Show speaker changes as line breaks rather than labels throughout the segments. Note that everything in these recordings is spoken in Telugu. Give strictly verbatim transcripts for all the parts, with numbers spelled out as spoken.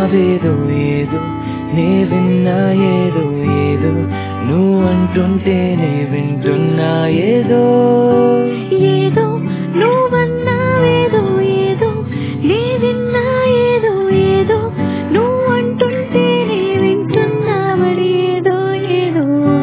అన్నావేదో ఏదో నే విన్నా ఏదో ఏదో నువ్వు అంటుంటేనే వింటున్నా ఏదో
ఏదో నువ్వన్నావేదో ఏదో నే విన్నా ఏదో ఏదో నువ్వు అంటుంటేనే వింటున్నా మరి ఏదో ఏదో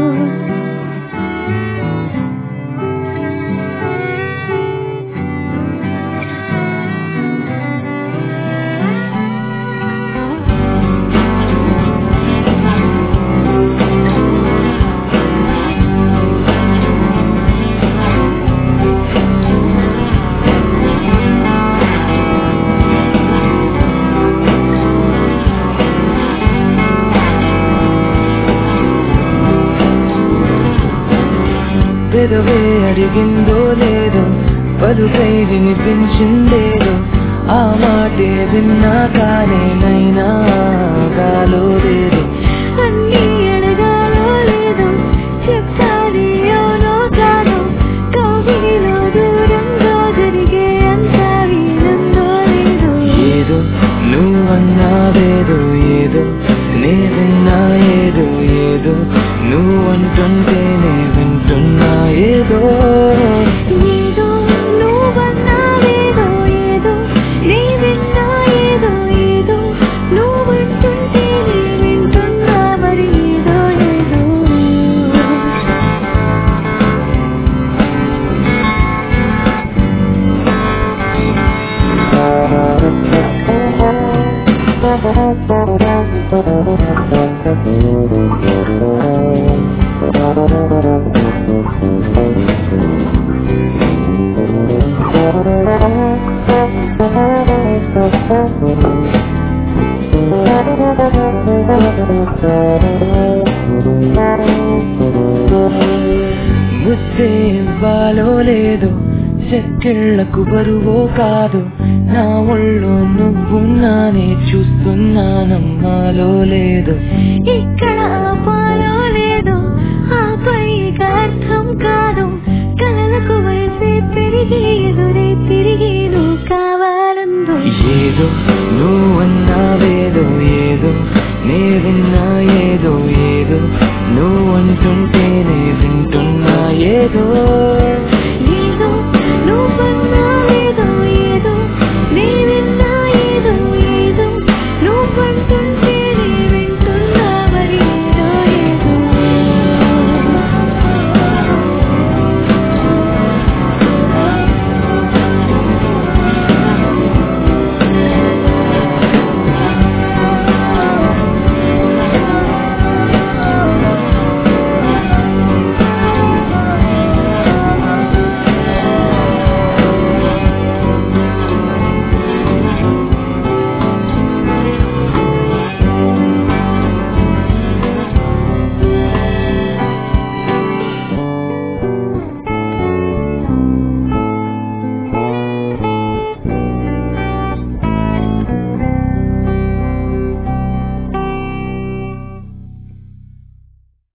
పెదవే అడిగిందో లేదో పలుకై వినిపించిందేదో ఆ మాటే విన్నా కానీ నైనా గాలో లేదు
అన్నీ అడగాలో లేదో చెప్పాలి అవునో కాదో కౌగిలిలో దూరంగా జరిగే అంత వీలందో లేదో
ఏదో నువ్వన్నావేదో ఏదో నే విన్నా ఏదో ఏదో నువ్వు అంటుంటేనే వింటున్నా ఏదో
ఏదో నువ్వన్నావేదో ఏదో నే విన్నా ఏదో ఏదో నువ్వంటుంటేనే వింటున్నా మరి ఏదో ఏదో
ముద్దే ఇవ్వాలో లేదో చెక్కిళ్లకు బరువో కాదు నా ఒళ్ళో నువ్వున్నానే చూస్తున్నా నమ్మాలో లేదు
ఇక్కడ ఆపాలో లేదో ఆపై ఇక అర్థం కాదు కలలకు వయసే పెరిగి ఎదురే తిరిగి నువ్వు కావాలందు
ఏదో నువ్వన్నావేదో ఏదో నే విన్నా ఏదో ఏదో నువ్వు అంటుంటేనే వింటున్నా ఏదో